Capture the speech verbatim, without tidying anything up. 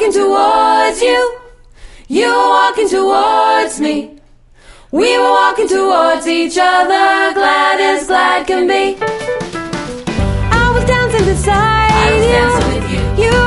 walking towards you, you were walking towards me. We were walking towards each other, glad as glad can be. I was dancing beside I was you, dancing with you. you